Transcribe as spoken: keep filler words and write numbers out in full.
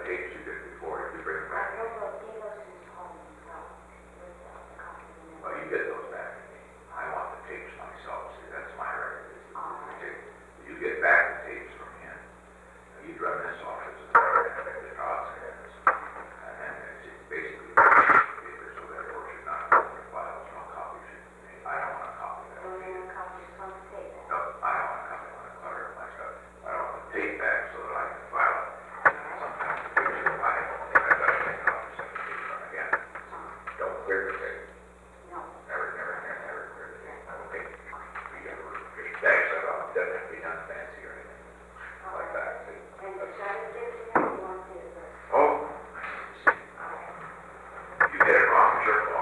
tapes you did before, if you bring them I back. know what gave us his home, well, with the copy of the Well, you get those back to me. I want the tapes myself, see, that's my record. is the- the tape. You get back the tapes from him, you run this office, and the cops, and then it's basically, papers or whatever, or should not go in your files, no copy should, I don't want a copy of that. Don't even copy some tape. No, I don't want a copy, I want to clutter my stuff. I don't want the tape back so that I can file it. Sometimes the picture, I don't think I've got to make copies of the tape from again. Don't clear the tape. No. Never, never, never, never clear the tape. Okay. We got to fish bags of them, doesn't have to be done fancy or anything like that. See? And the Saturday, you have to want to do it first. Oh, you get it wrong, it's your fault.